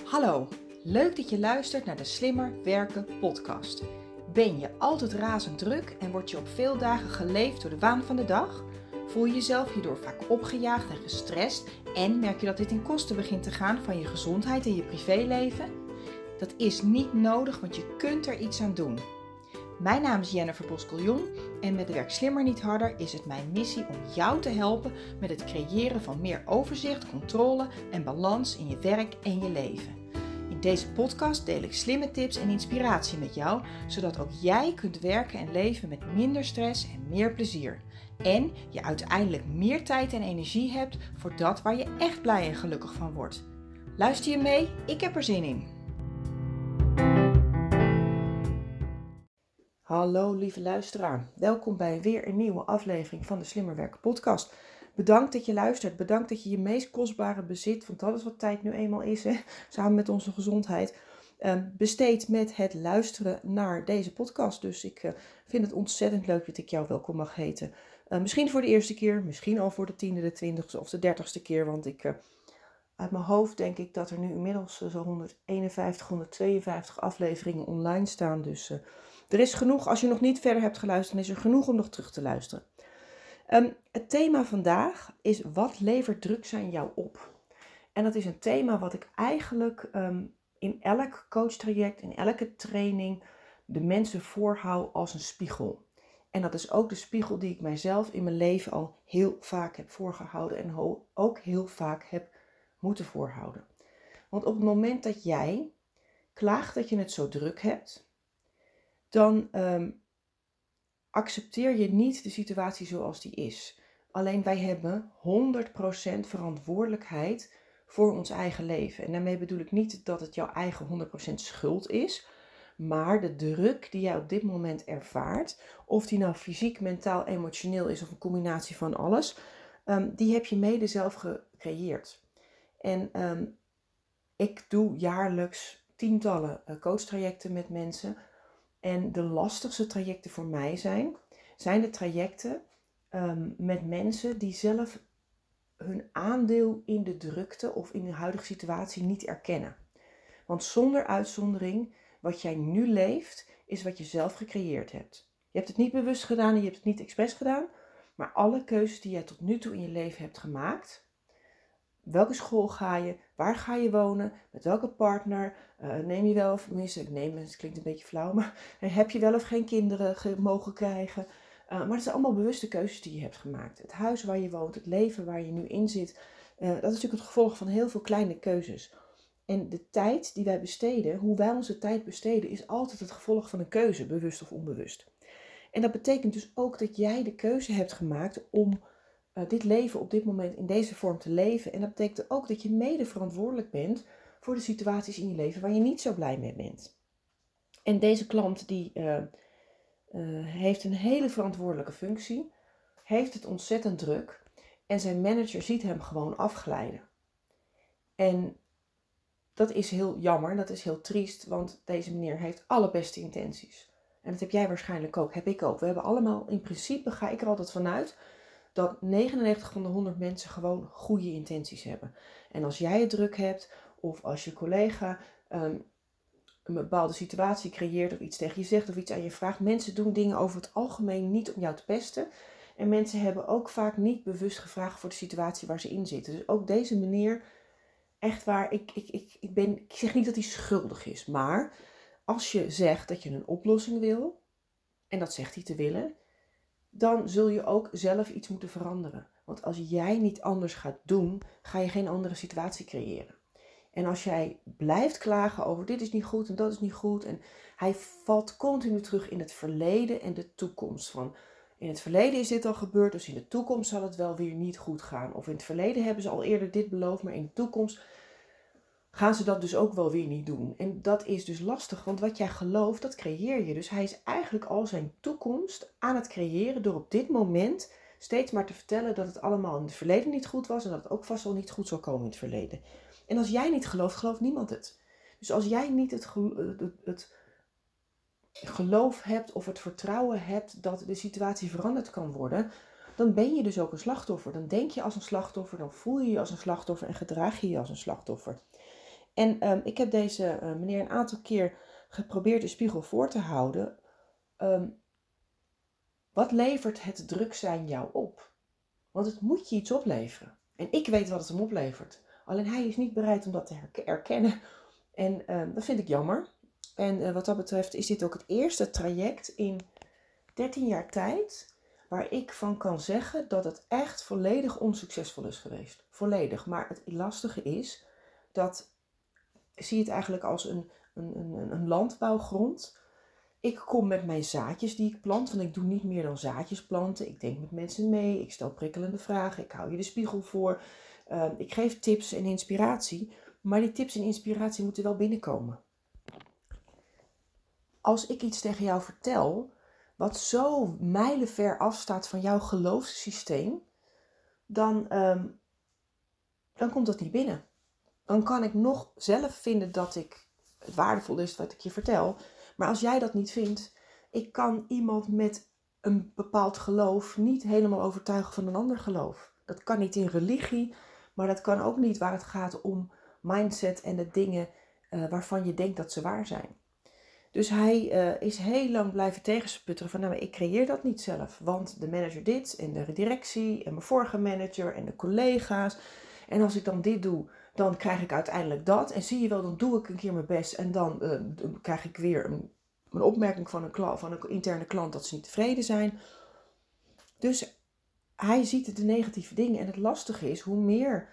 Hallo, leuk dat je luistert naar de Slimmer Werken podcast. Ben je altijd razend druk en word je op veel dagen geleefd door de waan van de dag? Voel je jezelf hierdoor vaak opgejaagd en gestrest en merk je dat dit ten koste begint te gaan van je gezondheid en je privéleven? Dat is niet nodig, want je kunt er iets aan doen. Mijn naam is Jennifer Boskeljon en met Werk Slimmer Niet Harder is het mijn missie om jou te helpen met het creëren van meer overzicht, controle en balans in je werk en je leven. In deze podcast deel ik slimme tips en inspiratie met jou, zodat ook jij kunt werken en leven met minder stress en meer plezier. En je uiteindelijk meer tijd en energie hebt voor dat waar je echt blij en gelukkig van wordt. Luister je mee? Ik heb er zin in. Hallo lieve luisteraar, welkom bij weer een nieuwe aflevering van de Slimmer Werken podcast. Bedankt dat je luistert, bedankt dat je je meest kostbare bezit, want dat is wat tijd nu eenmaal is, samen met onze gezondheid, besteedt met het luisteren naar deze podcast. Dus ik vind het ontzettend leuk dat ik jou welkom mag heten. Misschien voor de eerste keer, misschien al voor de 10e, de 20e of de 30ste keer, want uit mijn hoofd denk ik dat er nu inmiddels zo 151, 152 afleveringen online staan, dus er is genoeg, als je nog niet verder hebt geluisterd, dan is er genoeg om nog terug te luisteren. Het thema vandaag is: wat levert druk zijn jou op? En dat is een thema wat ik eigenlijk in elk coachtraject, in elke training de mensen voorhoud als een spiegel. En dat is ook de spiegel die ik mijzelf in mijn leven al heel vaak heb voorgehouden en ook heel vaak heb moeten voorhouden. Want op het moment dat jij klaagt dat je het zo druk hebt, dan accepteer je niet de situatie zoals die is. Alleen wij hebben 100% verantwoordelijkheid voor ons eigen leven. En daarmee bedoel ik niet dat het jouw eigen 100% schuld is, maar de druk die jij op dit moment ervaart, of die nou fysiek, mentaal, emotioneel is of een combinatie van alles, die heb je mede zelf gecreëerd. En ik doe jaarlijks tientallen coachtrajecten met mensen. En de lastigste trajecten voor mij zijn de trajecten met mensen die zelf hun aandeel in de drukte of in de huidige situatie niet erkennen. Want zonder uitzondering, wat jij nu leeft, is wat je zelf gecreëerd hebt. Je hebt het niet bewust gedaan en je hebt het niet expres gedaan, maar alle keuzes die jij tot nu toe in je leven hebt gemaakt. Welke school ga je? Waar ga je wonen? Met welke partner? Neem je wel of het klinkt een beetje flauw, maar heb je wel of geen kinderen mogen krijgen? Maar het zijn allemaal bewuste keuzes die je hebt gemaakt. Het huis waar je woont, het leven waar je nu in zit, dat is natuurlijk het gevolg van heel veel kleine keuzes. En de tijd die wij besteden, hoe wij onze tijd besteden, is altijd het gevolg van een keuze, bewust of onbewust. En dat betekent dus ook dat jij de keuze hebt gemaakt om dit leven op dit moment in deze vorm te leven. En dat betekent ook dat je mede verantwoordelijk bent voor de situaties in je leven waar je niet zo blij mee bent. En deze klant die heeft een hele verantwoordelijke functie, heeft het ontzettend druk en zijn manager ziet hem gewoon afglijden. En dat is heel jammer, dat is heel triest, want deze meneer heeft alle beste intenties. En dat heb jij waarschijnlijk ook, heb ik ook. We hebben allemaal, in principe ga ik er altijd vanuit, dat 99 van de 100 mensen gewoon goede intenties hebben. En als jij het druk hebt, of als je collega een bepaalde situatie creëert, of iets tegen je zegt, of iets aan je vraagt. Mensen doen dingen over het algemeen niet om jou te pesten. En mensen hebben ook vaak niet bewust gevraagd voor de situatie waar ze in zitten. Dus ook deze meneer, echt waar, ik zeg niet dat hij schuldig is. Maar als je zegt dat je een oplossing wil, en dat zegt hij te willen, dan zul je ook zelf iets moeten veranderen. Want als jij niet anders gaat doen, ga je geen andere situatie creëren. En als jij blijft klagen over dit is niet goed en dat is niet goed. En hij valt continu terug in het verleden en de toekomst. Van in het verleden is dit al gebeurd, dus in de toekomst zal het wel weer niet goed gaan. Of in het verleden hebben ze al eerder dit beloofd, maar in de toekomst gaan ze dat dus ook wel weer niet doen. En dat is dus lastig, want wat jij gelooft, dat creëer je. Dus hij is eigenlijk al zijn toekomst aan het creëren door op dit moment steeds maar te vertellen dat het allemaal in het verleden niet goed was en dat het ook vast wel niet goed zal komen in het verleden. En als jij niet gelooft, gelooft niemand het. Dus als jij niet het geloof hebt of het vertrouwen hebt dat de situatie veranderd kan worden, dan ben je dus ook een slachtoffer. Dan denk je als een slachtoffer, dan voel je je als een slachtoffer en gedraag je je als een slachtoffer. En ik heb deze meneer een aantal keer geprobeerd de spiegel voor te houden. Wat levert het druk zijn jou op? Want het moet je iets opleveren. En ik weet wat het hem oplevert. Alleen hij is niet bereid om dat te erkennen. En dat vind ik jammer. En wat dat betreft is dit ook het eerste traject in 13 jaar tijd waar ik van kan zeggen dat het echt volledig onsuccesvol is geweest. Volledig. Maar het lastige is dat, zie het eigenlijk als een landbouwgrond. Ik kom met mijn zaadjes die ik plant, want ik doe niet meer dan zaadjes planten. Ik denk met mensen mee, ik stel prikkelende vragen, ik hou je de spiegel voor. Ik geef tips en inspiratie, maar die tips en inspiratie moeten wel binnenkomen. Als ik iets tegen jou vertel, wat zo mijlenver afstaat van jouw geloofssysteem, dan komt dat niet binnen. Dan kan ik nog zelf vinden dat het waardevol is wat ik je vertel. Maar als jij dat niet vindt, ik kan iemand met een bepaald geloof niet helemaal overtuigen van een ander geloof. Dat kan niet in religie, maar dat kan ook niet waar het gaat om mindset en de dingen waarvan je denkt dat ze waar zijn. Dus hij is heel lang blijven tegensputteren van, nou, maar ik creëer dat niet zelf. Want de manager dit en de directie en mijn vorige manager en de collega's. En als ik dan dit doe, dan krijg ik uiteindelijk dat. En zie je wel, dan doe ik een keer mijn best. En dan krijg ik weer een opmerking van een interne klant dat ze niet tevreden zijn. Dus hij ziet de negatieve dingen. En het lastige is, hoe meer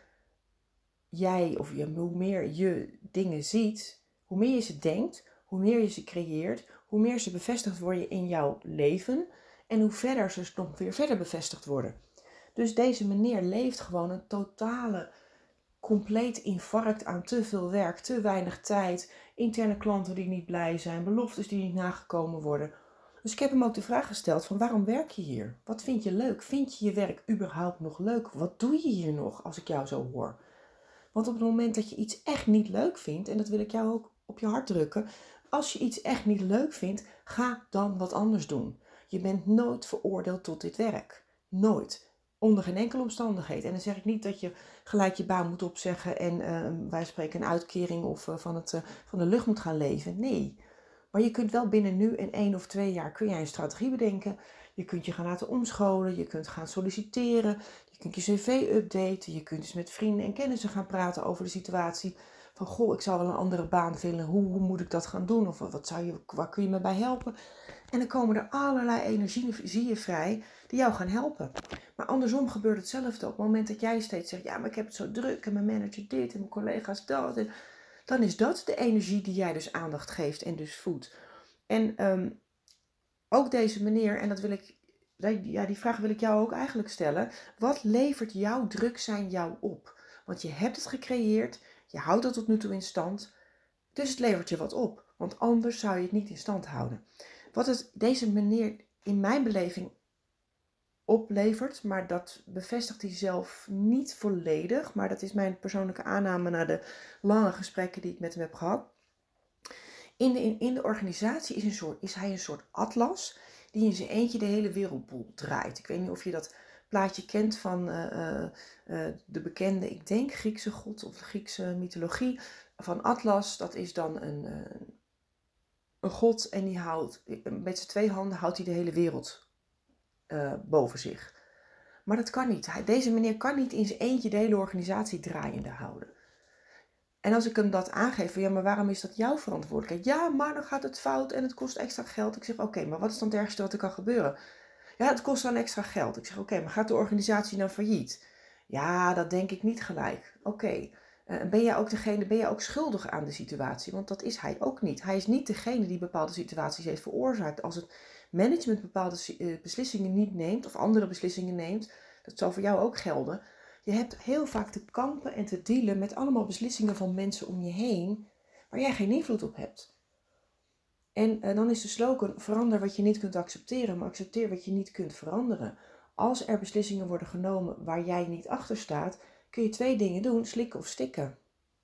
hoe meer je dingen ziet, hoe meer je ze denkt, hoe meer je ze creëert, hoe meer ze bevestigd worden in jouw leven en hoe verder ze nog weer verder bevestigd worden. Dus deze meneer leeft gewoon een totale, compleet infarct aan te veel werk, te weinig tijd, interne klanten die niet blij zijn, beloftes die niet nagekomen worden. Dus ik heb hem ook de vraag gesteld van, waarom werk je hier? Wat vind je leuk? Vind je je werk überhaupt nog leuk? Wat doe je hier nog als ik jou zo hoor? Want op het moment dat je iets echt niet leuk vindt, en dat wil ik jou ook op je hart drukken, als je iets echt niet leuk vindt, ga dan wat anders doen. Je bent nooit veroordeeld tot dit werk. Nooit. Onder geen enkele omstandigheid. En dan zeg ik niet dat je gelijk je baan moet opzeggen en wij spreken een uitkering of van de lucht moet gaan leven. Nee. Maar je kunt wel binnen nu en 1 of 2 jaar kun jij een strategie bedenken. Je kunt je gaan laten omscholen, je kunt gaan solliciteren, je kunt je cv updaten, je kunt dus met vrienden en kennissen gaan praten over de situatie. Van, goh, ik zou wel een andere baan willen, hoe moet ik dat gaan doen? Of waar kun je me bij helpen? En dan komen er allerlei energieën vrij die jou gaan helpen. Maar andersom gebeurt hetzelfde. Op het moment dat jij steeds zegt, ja, maar ik heb het zo druk en mijn manager dit en mijn collega's dat. En dan is dat de energie die jij dus aandacht geeft en dus voedt. En ook deze meneer, en die vraag wil ik jou ook eigenlijk stellen. Wat levert jouw druk zijn jou op? Want je hebt het gecreëerd, je houdt het tot nu toe in stand, dus het levert je wat op. Want anders zou je het niet in stand houden. Wat het deze meneer in mijn beleving oplevert, maar dat bevestigt hij zelf niet volledig. Maar dat is mijn persoonlijke aanname na de lange gesprekken die ik met hem heb gehad. In de organisatie is hij een soort atlas die in zijn eentje de hele wereldbol draait. Ik weet niet of je dat plaatje kent van de bekende, ik denk Griekse god of de Griekse mythologie van Atlas. Dat is dan een god en die houdt met zijn 2 handen houdt hij de hele wereld boven zich. Maar dat kan niet. Deze meneer kan niet in zijn eentje de hele organisatie draaiende houden. En als ik hem dat aangeef, ja, maar waarom is dat jouw verantwoordelijkheid? Ja, maar dan gaat het fout en het kost extra geld. Ik zeg, oké, maar wat is dan het ergste wat er kan gebeuren? Ja, het kost dan extra geld. Ik zeg, oké, maar gaat de organisatie dan failliet? Ja, dat denk ik niet gelijk. Oké. Ben jij ook schuldig aan de situatie? Want dat is hij ook niet. Hij is niet degene die bepaalde situaties heeft veroorzaakt. Als het management bepaalde beslissingen niet neemt of andere beslissingen neemt, dat zal voor jou ook gelden. Je hebt heel vaak te kampen en te dealen met allemaal beslissingen van mensen om je heen waar jij geen invloed op hebt. En dan is de slogan, verander wat je niet kunt accepteren, maar accepteer wat je niet kunt veranderen. Als er beslissingen worden genomen waar jij niet achter staat, kun je 2 dingen doen, slikken of stikken.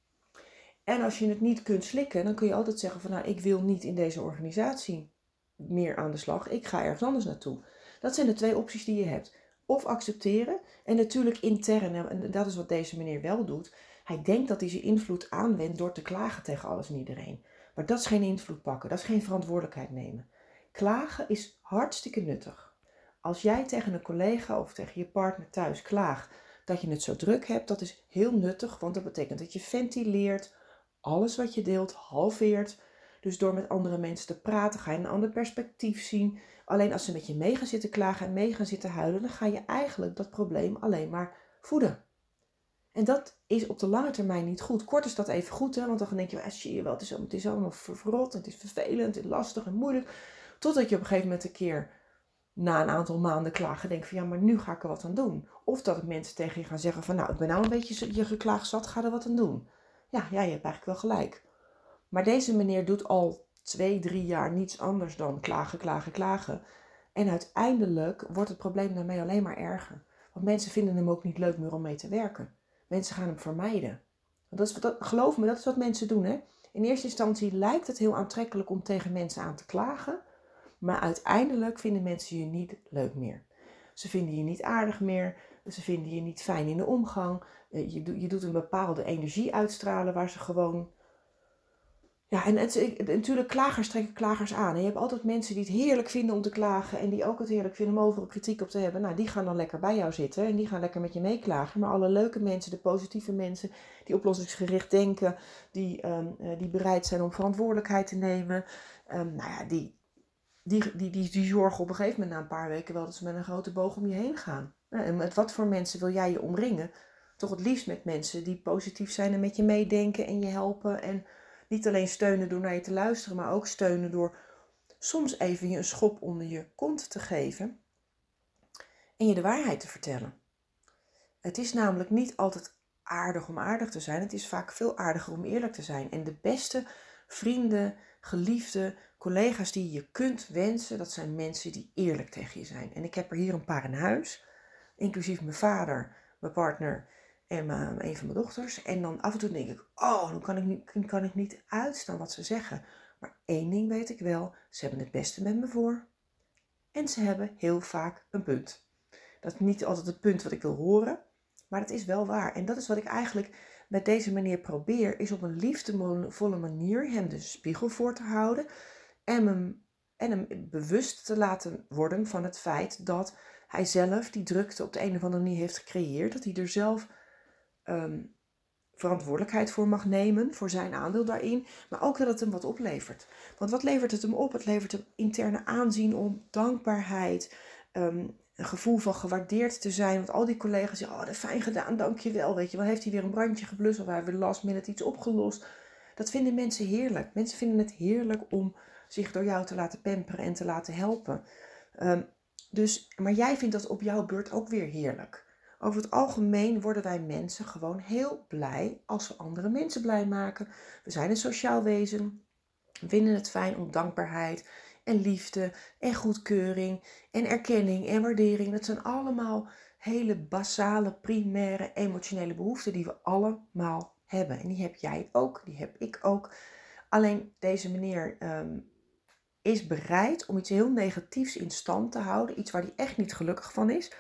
En als je het niet kunt slikken, dan kun je altijd zeggen van, nou, ik wil niet in deze organisatie meer aan de slag, ik ga ergens anders naartoe. Dat zijn de 2 opties die je hebt. Of accepteren, en natuurlijk intern, en dat is wat deze meneer wel doet, Hij denkt dat hij zijn invloed aanwendt door te klagen tegen alles en iedereen. Maar dat is geen invloed pakken, dat is geen verantwoordelijkheid nemen. Klagen is hartstikke nuttig. Als jij tegen een collega of tegen je partner thuis klaagt dat je het zo druk hebt, dat is heel nuttig, want dat betekent dat je ventileert, alles wat je deelt halveert. Dus door met andere mensen te praten ga je een ander perspectief zien. Alleen als ze met je mee gaan zitten klagen en mee gaan zitten huilen, dan ga je eigenlijk dat probleem alleen maar voeden. En dat is op de lange termijn niet goed. Kort is dat even goed, hè? Want dan denk je, zie je wel, het is allemaal verrot, het is vervelend, het is lastig en moeilijk. Totdat je op een gegeven moment een keer na een aantal maanden klagen denkt van ja, maar nu ga ik er wat aan doen. Of dat mensen tegen je gaan zeggen van nou, ik ben nou een beetje je geklaag zat, ga er wat aan doen. Ja, je hebt eigenlijk wel gelijk. Maar deze meneer doet al 2, 3 jaar niets anders dan klagen, klagen, klagen. En uiteindelijk wordt het probleem daarmee alleen maar erger. Want mensen vinden hem ook niet leuk meer om mee te werken. Mensen gaan hem vermijden. Geloof me, dat is wat mensen doen. Hè? In eerste instantie lijkt het heel aantrekkelijk om tegen mensen aan te klagen. Maar uiteindelijk vinden mensen je niet leuk meer. Ze vinden je niet aardig meer. Ze vinden je niet fijn in de omgang. Je doet een bepaalde energie uitstralen waar ze gewoon... Ja, en natuurlijk klagers trekken klagers aan. En je hebt altijd mensen die het heerlijk vinden om te klagen. En die ook het heerlijk vinden om overal kritiek op te hebben. Nou, die gaan dan lekker bij jou zitten. En die gaan lekker met je meeklagen. Maar alle leuke mensen, de positieve mensen, die oplossingsgericht denken. Die bereid zijn om verantwoordelijkheid te nemen. Die zorgen op een gegeven moment na een paar weken wel dat ze met een grote boog om je heen gaan. En met wat voor mensen wil jij je omringen? Toch het liefst met mensen die positief zijn en met je meedenken en je helpen. En niet alleen steunen door naar je te luisteren, maar ook steunen door soms even je een schop onder je kont te geven. En je de waarheid te vertellen. Het is namelijk niet altijd aardig om aardig te zijn. Het is vaak veel aardiger om eerlijk te zijn. En de beste vrienden, geliefde, collega's die je kunt wensen, dat zijn mensen die eerlijk tegen je zijn. En ik heb er hier een paar in huis, inclusief mijn vader, mijn partner en een van mijn dochters. En dan af en toe denk ik, dan kan ik niet uitstaan wat ze zeggen. Maar één ding weet ik wel, ze hebben het beste met me voor. En ze hebben heel vaak een punt. Dat is niet altijd het punt wat ik wil horen, maar het is wel waar. En dat is wat ik eigenlijk met deze manier probeer, is op een liefdevolle manier hem de spiegel voor te houden. En hem bewust te laten worden van het feit dat hij zelf die drukte op de een of andere manier heeft gecreëerd. Dat hij er zelf verantwoordelijkheid voor mag nemen, voor zijn aandeel daarin. Maar ook dat het hem wat oplevert. Want wat levert het hem op? Het levert hem interne aanzien op, dankbaarheid, een gevoel van gewaardeerd te zijn. Want al die collega's zeggen, dat fijn gedaan, dankjewel. Weet je wel, heeft hij weer een brandje geblust of hij heeft weer last minute iets opgelost. Dat vinden mensen heerlijk. Mensen vinden het heerlijk om zich door jou te laten pamperen en te laten helpen. Maar jij vindt dat op jouw beurt ook weer heerlijk. Over het algemeen worden wij mensen gewoon heel blij als we andere mensen blij maken. We zijn een sociaal wezen. We vinden het fijn om dankbaarheid en liefde en goedkeuring en erkenning en waardering. Dat zijn allemaal hele basale, primaire, emotionele behoeften die we allemaal hebben. En die heb jij ook, die heb ik ook. Alleen deze meneer is bereid om iets heel negatiefs in stand te houden. Iets waar hij echt niet gelukkig van is.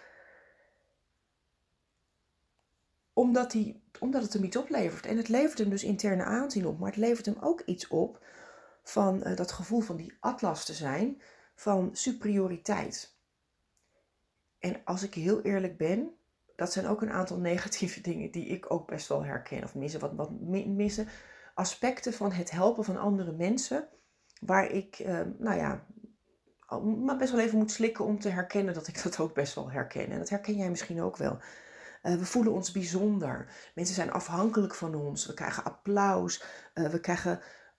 Omdat het hem iets oplevert. En het levert hem dus interne aanzien op. Maar het levert hem ook iets op van dat gevoel van die atlas te zijn. Van superioriteit. En als ik heel eerlijk ben, dat zijn ook een aantal negatieve dingen die ik ook best wel herken. Of missen aspecten van het helpen van andere mensen. Waar ik, maar best wel even moet slikken om te herkennen dat ik dat ook best wel herken. En dat herken jij misschien ook wel. We voelen ons bijzonder. Mensen zijn afhankelijk van ons. We krijgen applaus. We krijgen,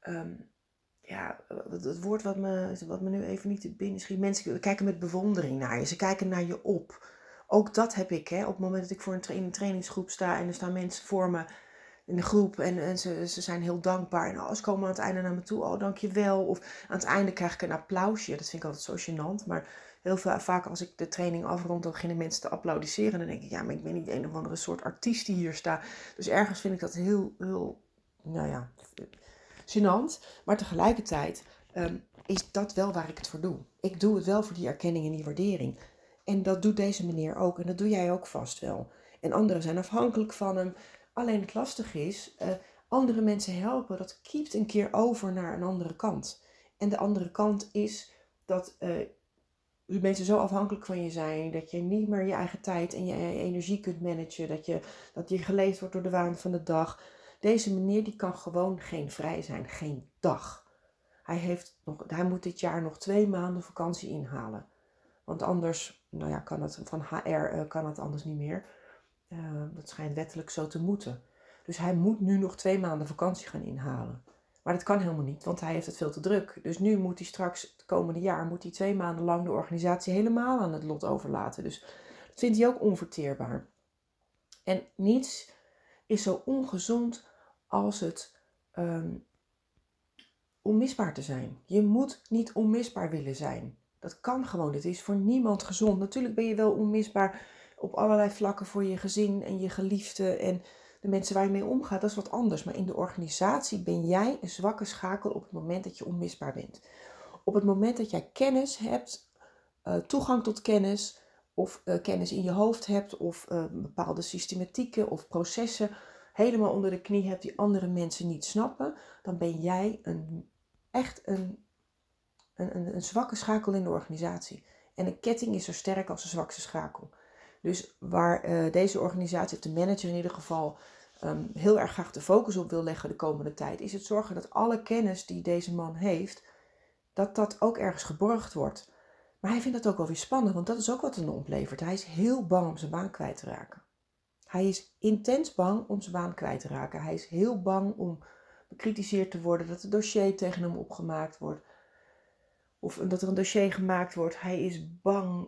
het woord wat me nu even niet te binnen schiet. Mensen kijken met bewondering naar je. Ze kijken naar je op. Ook dat heb ik. Op het moment dat ik in een trainingsgroep sta en er staan mensen voor me in de groep en ze zijn heel dankbaar. En ze komen aan het einde naar me toe. Oh, dankjewel. Of aan het einde krijg ik een applausje. Dat vind ik altijd zo gênant. Maar heel vaak als ik de training afrond, dan beginnen mensen te applaudisseren. En dan denk ik, ja, maar ik ben niet een of andere soort artiest die hier staat. Dus ergens vind ik dat heel, gênant. Maar tegelijkertijd is dat wel waar ik het voor doe. Ik doe het wel voor die erkenning en die waardering. En dat doet deze meneer ook. En dat doe jij ook vast wel. En anderen zijn afhankelijk van hem. Alleen het lastige is, andere mensen helpen, dat kiept een keer over naar een andere kant. En de andere kant is dat de mensen zo afhankelijk van je zijn, dat je niet meer je eigen tijd en je energie kunt managen, dat je geleefd wordt door de waan van de dag. Deze meneer die kan gewoon geen vrij zijn, geen dag. Hij moet dit jaar nog 2 maanden vakantie inhalen. Want anders, kan het van HR kan het anders niet meer. Dat schijnt wettelijk zo te moeten. Dus hij moet nu nog 2 maanden vakantie gaan inhalen. Maar dat kan helemaal niet, want hij heeft het veel te druk. Dus nu moet hij straks, het komende jaar, 2 maanden lang de organisatie helemaal aan het lot overlaten. Dus dat vindt hij ook onverteerbaar. En niets is zo ongezond als het onmisbaar te zijn. Je moet niet onmisbaar willen zijn. Dat kan gewoon. Het is voor niemand gezond. Natuurlijk ben je wel onmisbaar op allerlei vlakken voor je gezin en je geliefden en de mensen waar je mee omgaat. Dat is wat anders. Maar in de organisatie ben jij een zwakke schakel op het moment dat je onmisbaar bent. Op het moment dat jij kennis hebt, toegang tot kennis of kennis in je hoofd hebt of bepaalde systematieken of processen helemaal onder de knie hebt die andere mensen niet snappen, dan ben jij echt een zwakke schakel in de organisatie. En een ketting is zo sterk als de zwakste schakel. Dus waar deze organisatie, of de manager in ieder geval, heel erg graag de focus op wil leggen de komende tijd, is het zorgen dat alle kennis die deze man heeft, dat ook ergens geborgd wordt. Maar hij vindt dat ook wel weer spannend, want dat is ook wat het oplevert. Hij is heel bang om zijn baan kwijt te raken. Hij is intens bang om zijn baan kwijt te raken. Hij is heel bang om bekritiseerd te worden, dat het dossier tegen hem opgemaakt wordt. Of dat er een dossier gemaakt wordt. Hij is bang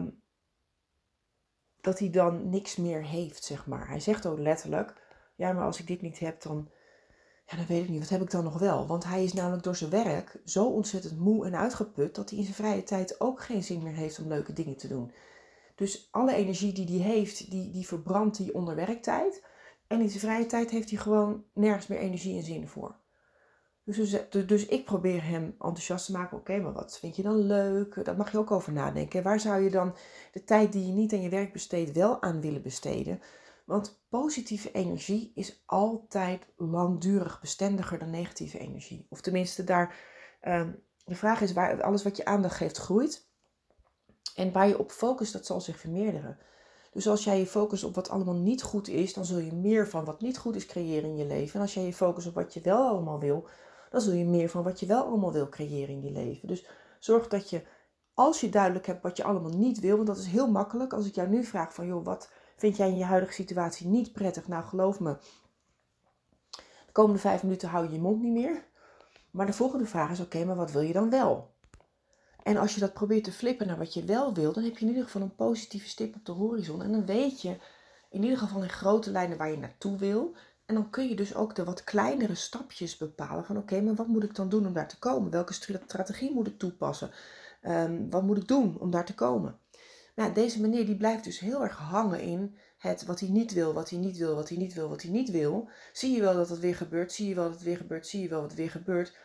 dat hij dan niks meer heeft, zeg maar. Hij zegt ook letterlijk, ja, maar als ik dit niet heb, dan weet ik niet, wat heb ik dan nog wel? Want hij is namelijk door zijn werk zo ontzettend moe en uitgeput, dat hij in zijn vrije tijd ook geen zin meer heeft om leuke dingen te doen. Dus alle energie die hij heeft, die verbrandt hij onder werktijd. En in zijn vrije tijd heeft hij gewoon nergens meer energie en zin voor. Dus ik probeer hem enthousiast te maken. Oké, maar wat vind je dan leuk? Daar mag je ook over nadenken. Waar zou je dan de tijd die je niet aan je werk besteedt wel aan willen besteden? Want positieve energie is altijd langdurig bestendiger dan negatieve energie. Of tenminste, de vraag is waar alles wat je aandacht geeft groeit. En waar je op focust, dat zal zich vermeerderen. Dus als jij je focust op wat allemaal niet goed is, dan zul je meer van wat niet goed is creëren in je leven. En als jij je focust op wat je wel allemaal wil, dan zul je meer van wat je wel allemaal wil creëren in je leven. Dus zorg dat je, als je duidelijk hebt wat je allemaal niet wil, want dat is heel makkelijk. Als ik jou nu vraag van, joh, wat vind jij in je huidige situatie niet prettig? Nou, geloof me, de komende 5 minuten hou je je mond niet meer. Maar de volgende vraag is, oké, maar wat wil je dan wel? En als je dat probeert te flippen naar wat je wel wil, dan heb je in ieder geval een positieve stip op de horizon. En dan weet je in ieder geval in grote lijnen waar je naartoe wil. En dan kun je dus ook de wat kleinere stapjes bepalen van oké, maar wat moet ik dan doen om daar te komen? Welke strategie moet ik toepassen? Wat moet ik doen om daar te komen? Nou, deze meneer die blijft dus heel erg hangen in het wat hij niet wil, wat hij niet wil, wat hij niet wil, wat hij niet wil. Zie je wel dat het weer gebeurt, zie je wel dat het weer gebeurt, zie je wel dat het weer gebeurt.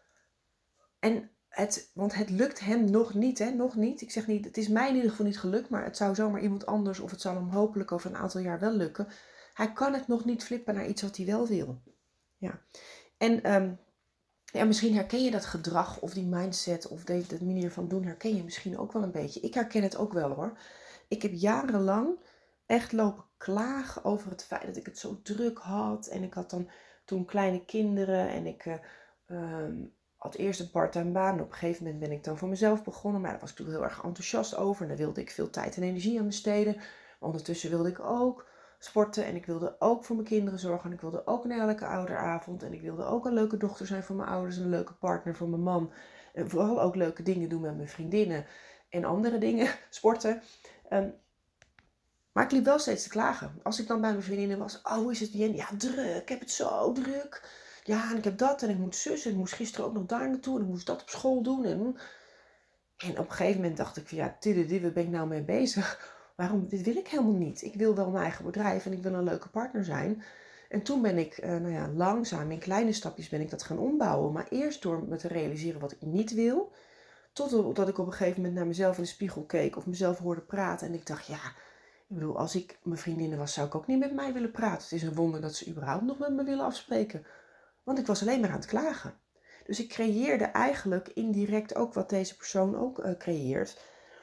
Want het lukt hem nog niet, hè? Nog niet. Ik zeg niet, het is mij in ieder geval niet gelukt, maar het zou zomaar iemand anders, of het zal hem hopelijk over een aantal jaar wel lukken. Hij kan het nog niet flippen naar iets wat hij wel wil. Ja. En misschien herken je dat gedrag of die mindset of de manier van doen, herken je misschien ook wel een beetje. Ik herken het ook wel hoor. Ik heb jarenlang echt lopen klagen over het feit dat ik het zo druk had. En ik had dan toen kleine kinderen en ik had eerst een part-time baan. Op een gegeven moment ben ik dan voor mezelf begonnen. Maar daar was ik toen heel erg enthousiast over. En daar wilde ik veel tijd en energie aan besteden. Maar ondertussen wilde ik ook sporten. En ik wilde ook voor mijn kinderen zorgen. En ik wilde ook een elke ouderavond. En ik wilde ook een leuke dochter zijn voor mijn ouders. En een leuke partner voor mijn man. En vooral ook leuke dingen doen met mijn vriendinnen. En andere dingen. Sporten. Maar ik liep wel steeds te klagen. Als ik dan bij mijn vriendinnen was. Oh, hoe is het Jen? Ja, druk. Ik heb het zo druk. Ja, en ik heb dat en ik moet zus en ik moest gisteren ook nog daar naartoe en ik moest dat op school doen. En op een gegeven moment dacht ik van ja, waar ben ik nou mee bezig? Dit wil ik helemaal niet. Ik wil wel mijn eigen bedrijf en ik wil een leuke partner zijn. En toen ben ik langzaam in kleine stapjes ben ik dat gaan ombouwen. Maar eerst door me te realiseren wat ik niet wil. Totdat ik op een gegeven moment naar mezelf in de spiegel keek of mezelf hoorde praten. En ik dacht ja, Ik bedoel, als ik mijn vriendinnen was, zou ik ook niet met mij willen praten. Het is een wonder dat ze überhaupt nog met me willen afspreken. Want ik was alleen maar aan het klagen. Dus ik creëerde eigenlijk indirect ook wat deze persoon ook creëert.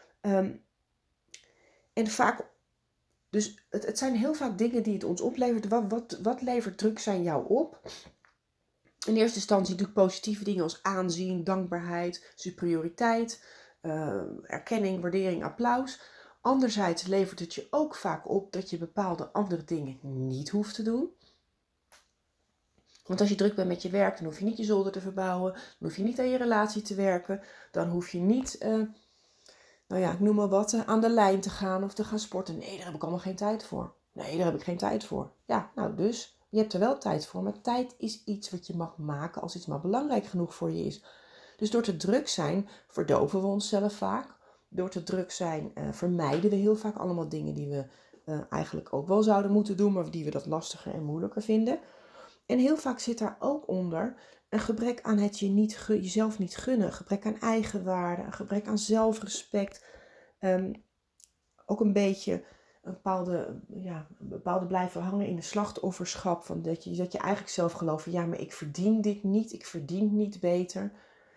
En vaak, dus het zijn heel vaak dingen die het ons oplevert. Wat levert druk zijn jou op? In eerste instantie natuurlijk positieve dingen als aanzien, dankbaarheid, superioriteit, erkenning, waardering, applaus. Anderzijds levert het je ook vaak op dat je bepaalde andere dingen niet hoeft te doen. Want als je druk bent met je werk, dan hoef je niet je zolder te verbouwen, dan hoef je niet aan je relatie te werken, dan hoef je niet, ik noem maar wat, aan de lijn te gaan of te gaan sporten. Nee, daar heb ik allemaal geen tijd voor. Nee, daar heb ik geen tijd voor. Ja, nou dus, je hebt er wel tijd voor, maar tijd is iets wat je mag maken als iets maar belangrijk genoeg voor je is. Dus door te druk zijn, verdoven we onszelf vaak. Door te druk zijn, vermijden we heel vaak allemaal dingen die we eigenlijk ook wel zouden moeten doen, maar die we dat lastiger en moeilijker vinden. En heel vaak zit daar ook onder een gebrek aan het jezelf niet gunnen. Een gebrek aan eigenwaarde, een gebrek aan zelfrespect. Ook een beetje een bepaalde blijven hangen in de slachtofferschap. Van dat je eigenlijk zelf gelooft van ja, maar ik verdien dit niet. Ik verdien niet beter.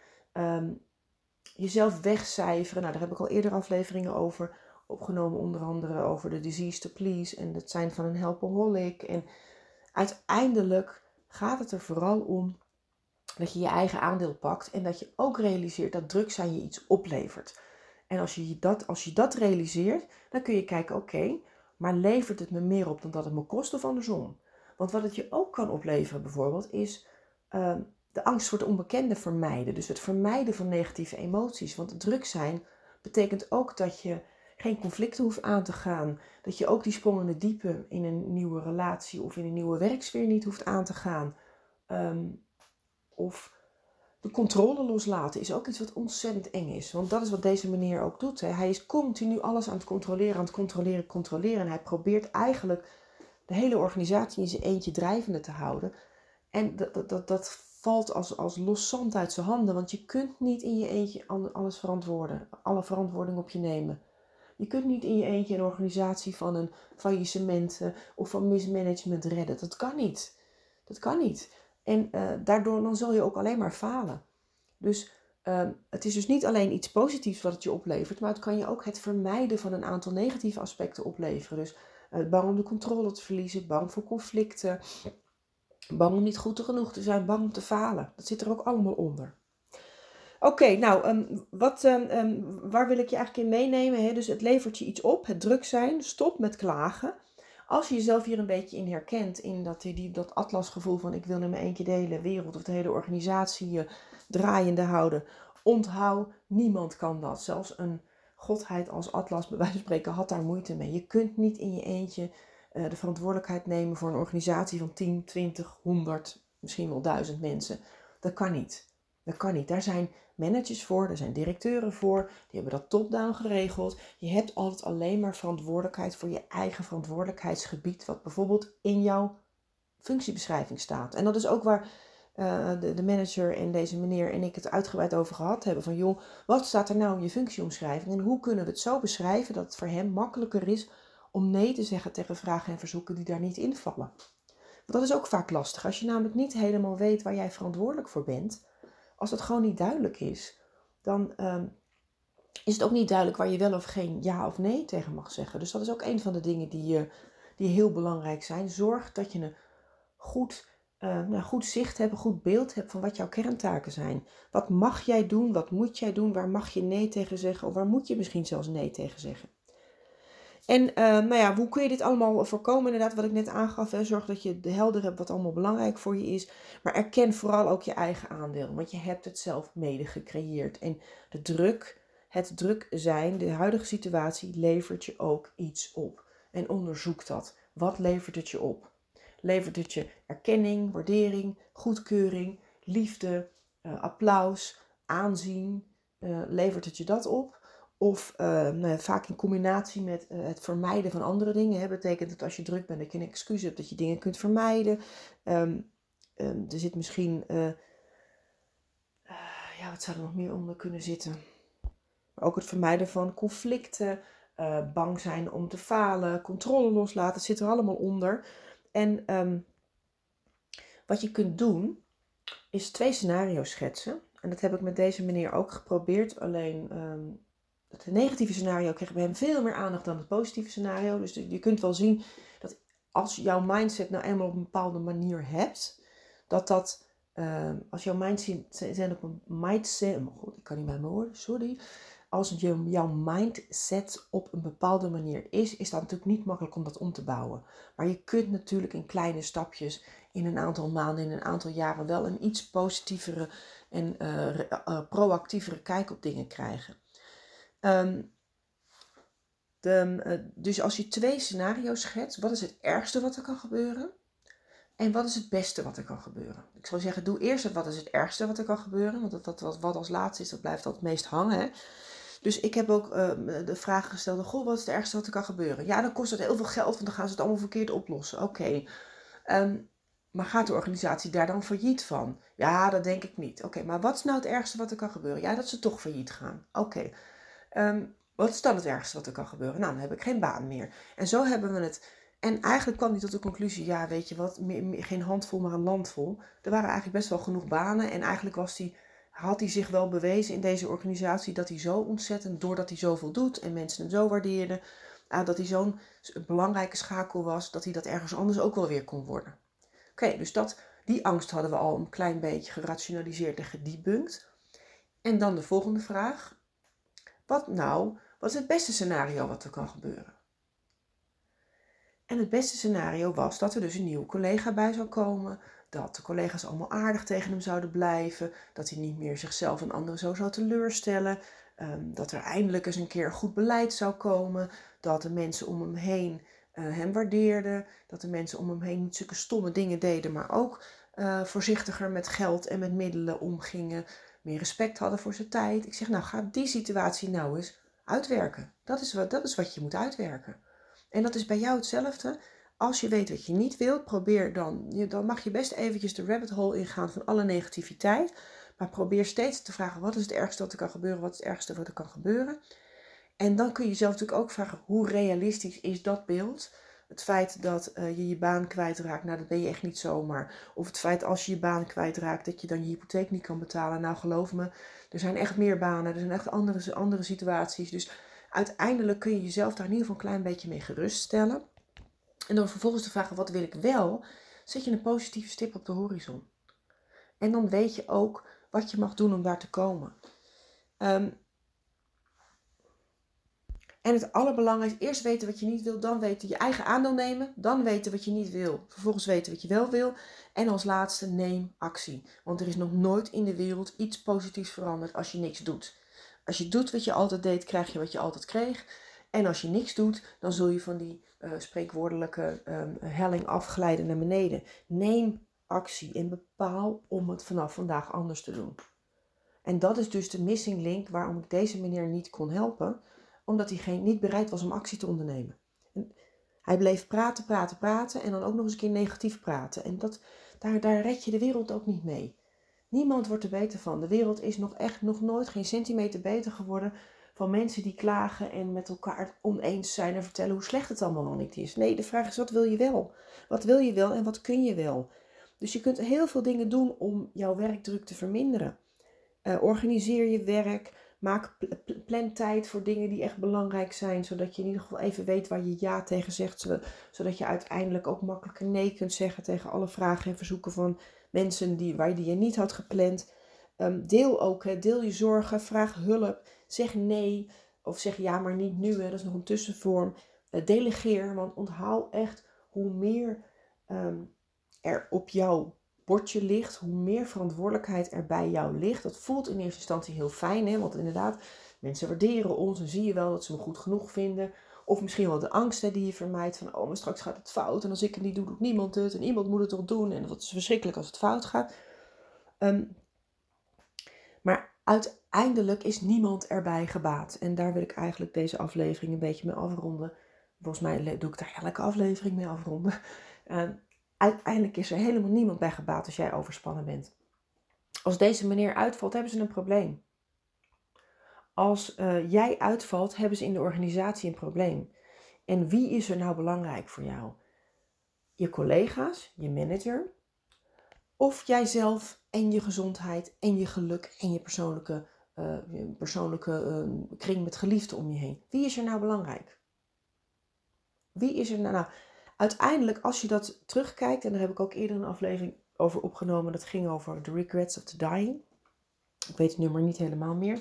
Jezelf wegcijferen. Nou, daar heb ik al eerder afleveringen over opgenomen. Onder andere over de disease to please en het zijn van een helpaholic. En uiteindelijk gaat het er vooral om dat je je eigen aandeel pakt en dat je ook realiseert dat druk zijn je iets oplevert. En als je dat realiseert, dan kun je kijken, oké, maar levert het me meer op dan dat het me kost of andersom? Want wat het je ook kan opleveren bijvoorbeeld is de angst voor het onbekende vermijden. Dus het vermijden van negatieve emoties. Want druk zijn betekent ook dat je geen conflicten hoeft aan te gaan. Dat je ook die sprong in het diepe in een nieuwe relatie of in een nieuwe werksfeer niet hoeft aan te gaan. Of de controle loslaten is ook iets wat ontzettend eng is. Want dat is wat deze meneer ook doet. Hè. Hij is continu alles aan het controleren. En hij probeert eigenlijk de hele organisatie in zijn eentje drijvende te houden. En dat valt als los zand uit zijn handen. Want je kunt niet in je eentje alles verantwoorden. Alle verantwoording op je nemen. Je kunt niet in je eentje een organisatie van een faillissement of van mismanagement redden. Dat kan niet. Dat kan niet. En daardoor dan zul je ook alleen maar falen. Dus het is dus niet alleen iets positiefs wat het je oplevert, maar het kan je ook het vermijden van een aantal negatieve aspecten opleveren. Dus bang om de controle te verliezen, bang voor conflicten, bang om niet goed genoeg te zijn, bang om te falen. Dat zit er ook allemaal onder. Oké, nou, waar wil ik je eigenlijk in meenemen? Hè? Dus het levert je iets op, het druk zijn, stop met klagen. Als je jezelf hier een beetje in herkent, in dat atlasgevoel van ik wil in mijn eentje de hele wereld of de hele organisatie draaiende houden. Onthoud, niemand kan dat. Zelfs een godheid als Atlas, bij wijze van spreken, had daar moeite mee. Je kunt niet in je eentje de verantwoordelijkheid nemen voor een organisatie van 10, 20, 100, misschien wel 1000 mensen. Dat kan niet. Dat kan niet. Daar zijn managers voor, daar zijn directeuren voor. Die hebben dat top-down geregeld. Je hebt altijd alleen maar verantwoordelijkheid voor je eigen verantwoordelijkheidsgebied. Wat bijvoorbeeld in jouw functiebeschrijving staat. En dat is ook waar de manager en deze meneer en ik het uitgebreid over gehad hebben. Van joh, wat staat er nou in je functieomschrijving? En hoe kunnen we het zo beschrijven dat het voor hem makkelijker is om nee te zeggen tegen vragen en verzoeken die daar niet invallen. Want dat is ook vaak lastig. Als je namelijk niet helemaal weet waar jij verantwoordelijk voor bent. Als dat gewoon niet duidelijk is, dan is het ook niet duidelijk waar je wel of geen ja of nee tegen mag zeggen. Dus dat is ook een van de dingen die heel belangrijk zijn. Zorg dat je een goed zicht hebt, een goed beeld hebt van wat jouw kerntaken zijn. Wat mag jij doen, wat moet jij doen, waar mag je nee tegen zeggen of waar moet je misschien zelfs nee tegen zeggen. En hoe kun je dit allemaal voorkomen? Inderdaad, wat ik net aangaf. Zorg dat je de helder hebt wat allemaal belangrijk voor je is. Maar erken vooral ook je eigen aandeel. Want je hebt het zelf mede gecreëerd. En het druk zijn, de huidige situatie, levert je ook iets op. En onderzoek dat. Wat levert het je op? Levert het je erkenning, waardering, goedkeuring, liefde, applaus, aanzien? Levert het je dat op? Of vaak in combinatie met het vermijden van andere dingen. Hè, betekent dat als je druk bent dat je een excuus hebt dat je dingen kunt vermijden. Er zit misschien, wat zou er nog meer onder kunnen zitten? Maar ook het vermijden van conflicten. bang zijn om te falen, controle loslaten, het zit er allemaal onder. En wat je kunt doen, is 2 scenario's schetsen. En dat heb ik met deze meneer ook geprobeerd. Alleen het negatieve scenario kreeg bij hem veel meer aandacht dan het positieve scenario. Dus je kunt wel zien dat als je jouw mindset nou eenmaal op een bepaalde manier hebt, als jouw mindset op een mindset, oh God, ik kan niet bij mijn woorden, sorry. Als jouw mindset op een bepaalde manier is dat natuurlijk niet makkelijk om dat om te bouwen. Maar je kunt natuurlijk in kleine stapjes, in een aantal maanden, in een aantal jaren wel een iets positievere en proactievere kijk op dingen krijgen. Dus als je 2 scenario's schetst, wat is het ergste wat er kan gebeuren? En wat is het beste wat er kan gebeuren? Ik zou zeggen, doe eerst wat is het ergste wat er kan gebeuren. Want wat als laatste is, dat blijft het meest hangen. Hè? Dus ik heb ook de vraag gesteld, goh, wat is het ergste wat er kan gebeuren? Ja, dan kost het heel veel geld, want dan gaan ze het allemaal verkeerd oplossen. Oké. Maar gaat de organisatie daar dan failliet van? Ja, dat denk ik niet. Oké, maar wat is nou het ergste wat er kan gebeuren? Ja, dat ze toch failliet gaan. Oké. Wat is dan het ergste wat er kan gebeuren? Nou, dan heb ik geen baan meer. En zo hebben we het. En eigenlijk kwam hij tot de conclusie, ja, weet je wat, geen handvol, maar een landvol. Er waren eigenlijk best wel genoeg banen. En eigenlijk had hij zich wel bewezen in deze organisatie dat hij zo ontzettend, doordat hij zoveel doet en mensen hem zo waardeerden, dat hij zo'n belangrijke schakel was, dat hij dat ergens anders ook wel weer kon worden. Oké, dus die angst hadden we al een klein beetje gerationaliseerd en gedebunked. En dan de volgende vraag. Wat is het beste scenario wat er kan gebeuren? En het beste scenario was dat er dus een nieuwe collega bij zou komen. Dat de collega's allemaal aardig tegen hem zouden blijven. Dat hij niet meer zichzelf en anderen zo zou teleurstellen. Dat er eindelijk eens een keer een goed beleid zou komen. Dat de mensen om hem heen hem waardeerden. Dat de mensen om hem heen niet zulke stomme dingen deden. Maar ook voorzichtiger met geld en met middelen omgingen. Meer respect hadden voor zijn tijd. Ik zeg, nou ga die situatie nou eens uitwerken. Dat is wat je moet uitwerken. En dat is bij jou hetzelfde. Als je weet wat je niet wilt, probeer dan mag je best eventjes de rabbit hole ingaan van alle negativiteit. Maar probeer steeds te vragen, wat is het ergste wat er kan gebeuren? Wat is het ergste wat er kan gebeuren? En dan kun je jezelf natuurlijk ook vragen, hoe realistisch is dat beeld? Het feit dat je je baan kwijtraakt, nou dat ben je echt niet zomaar. Of het feit als je je baan kwijtraakt, dat je dan je hypotheek niet kan betalen. Nou geloof me, er zijn echt meer banen, er zijn echt andere situaties. Dus uiteindelijk kun je jezelf daar in ieder geval een klein beetje mee geruststellen. En dan vervolgens te vragen, wat wil ik wel? Zet je een positieve stip op de horizon. En dan weet je ook wat je mag doen om daar te komen. En het allerbelangrijkste, eerst weten wat je niet wil, dan weten je eigen aandeel nemen, dan weten wat je niet wil, vervolgens weten wat je wel wil. En als laatste, neem actie. Want er is nog nooit in de wereld iets positiefs veranderd als je niks doet. Als je doet wat je altijd deed, krijg je wat je altijd kreeg. En als je niks doet, dan zul je van die spreekwoordelijke helling afglijden naar beneden. Neem actie en bepaal om het vanaf vandaag anders te doen. En dat is dus de missing link waarom ik deze meneer niet kon helpen. Omdat hij niet bereid was om actie te ondernemen. En hij bleef praten en dan ook nog eens een keer negatief praten. En daar red je de wereld ook niet mee. Niemand wordt er beter van. De wereld is nog nooit geen centimeter beter geworden van mensen die klagen en met elkaar het oneens zijn en vertellen hoe slecht het allemaal nog niet is. Nee, de vraag is, wat wil je wel? Wat wil je wel en wat kun je wel? Dus je kunt heel veel dingen doen om jouw werkdruk te verminderen. Organiseer je werk. Maak plan tijd voor dingen die echt belangrijk zijn. Zodat je in ieder geval even weet waar je ja tegen zegt. Zodat je uiteindelijk ook makkelijker nee kunt zeggen tegen alle vragen en verzoeken van mensen die je niet had gepland. Deel je zorgen. Vraag hulp. Zeg nee. Of zeg ja, maar niet nu. Hè. Dat is nog een tussenvorm. Delegeer. Want onthoud echt, hoe meer er op jouw bordje ligt, hoe meer verantwoordelijkheid er bij jou ligt. Dat voelt in eerste instantie heel fijn, hè? Want inderdaad, mensen waarderen ons en zie je wel dat ze me goed genoeg vinden. Of misschien wel de angst die je vermijdt van, oh, maar straks gaat het fout en als ik het niet doe, doet niemand het en iemand moet het toch doen en dat is verschrikkelijk als het fout gaat. Maar uiteindelijk is niemand erbij gebaat en daar wil ik eigenlijk deze aflevering een beetje mee afronden. Volgens mij doe ik daar elke aflevering mee afronden. Uiteindelijk is er helemaal niemand bij gebaat als jij overspannen bent. Als deze meneer uitvalt, hebben ze een probleem. als jij uitvalt, hebben ze in de organisatie een probleem. En wie is er nou belangrijk voor jou? Je collega's, je manager, of jijzelf en je gezondheid en je geluk en je persoonlijke kring met geliefden om je heen. Wie is er nou belangrijk? Wie is er nou? Uiteindelijk, als je dat terugkijkt, en daar heb ik ook eerder een aflevering over opgenomen, dat ging over The Regrets of the Dying. Ik weet het nummer niet helemaal meer.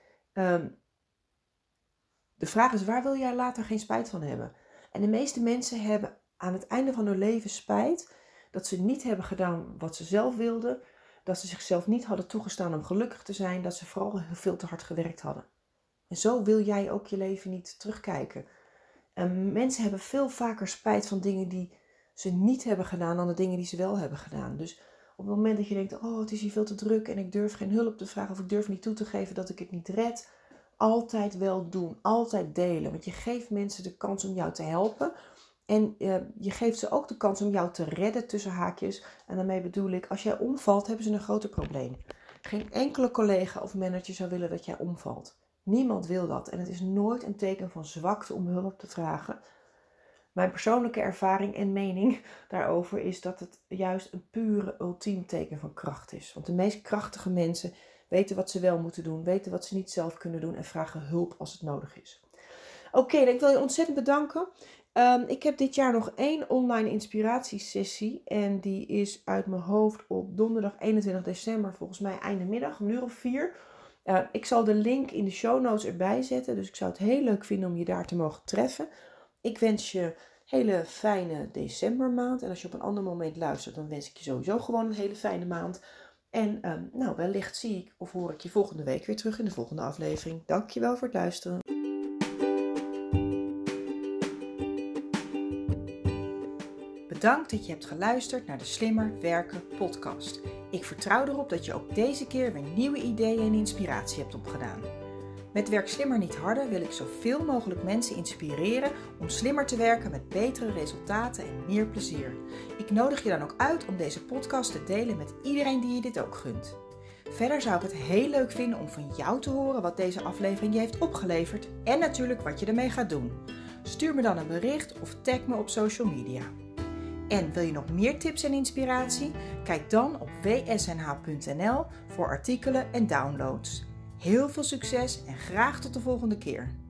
De vraag is, waar wil jij later geen spijt van hebben? En de meeste mensen hebben aan het einde van hun leven spijt dat ze niet hebben gedaan wat ze zelf wilden, dat ze zichzelf niet hadden toegestaan om gelukkig te zijn, dat ze vooral veel te hard gewerkt hadden. En zo wil jij ook je leven niet terugkijken. En mensen hebben veel vaker spijt van dingen die ze niet hebben gedaan dan de dingen die ze wel hebben gedaan. Dus op het moment dat je denkt, oh, het is hier veel te druk en ik durf geen hulp te vragen of ik durf niet toe te geven dat ik het niet red, altijd wel doen, altijd delen. Want je geeft mensen de kans om jou te helpen. En je geeft ze ook de kans om jou te redden tussen haakjes. En daarmee bedoel ik, als jij omvalt, hebben ze een groter probleem. Geen enkele collega of manager zou willen dat jij omvalt. Niemand wil dat. En het is nooit een teken van zwakte om hulp te vragen. Mijn persoonlijke ervaring en mening daarover is dat het juist een pure ultiem teken van kracht is. Want de meest krachtige mensen weten wat ze wel moeten doen, weten wat ze niet zelf kunnen doen en vragen hulp als het nodig is. Oké, ik wil je ontzettend bedanken. Ik heb dit jaar nog 1 online inspiratiesessie en die is uit mijn hoofd op donderdag 21 december, volgens mij einde middag, 4:00. Ik zal de link in de show notes erbij zetten, dus ik zou het heel leuk vinden om je daar te mogen treffen. Ik wens je een hele fijne decembermaand en als je op een ander moment luistert, dan wens ik je sowieso gewoon een hele fijne maand. En wellicht zie ik of hoor ik je volgende week weer terug in de volgende aflevering. Dankjewel voor het luisteren. Bedankt dat je hebt geluisterd naar de Slimmer Werken podcast. Ik vertrouw erop dat je ook deze keer weer nieuwe ideeën en inspiratie hebt opgedaan. Met Werk Slimmer Niet Harder wil ik zoveel mogelijk mensen inspireren om slimmer te werken met betere resultaten en meer plezier. Ik nodig je dan ook uit om deze podcast te delen met iedereen die je dit ook gunt. Verder zou ik het heel leuk vinden om van jou te horen wat deze aflevering je heeft opgeleverd en natuurlijk wat je ermee gaat doen. Stuur me dan een bericht of tag me op social media. En wil je nog meer tips en inspiratie? Kijk dan op wsnh.nl voor artikelen en downloads. Heel veel succes en graag tot de volgende keer.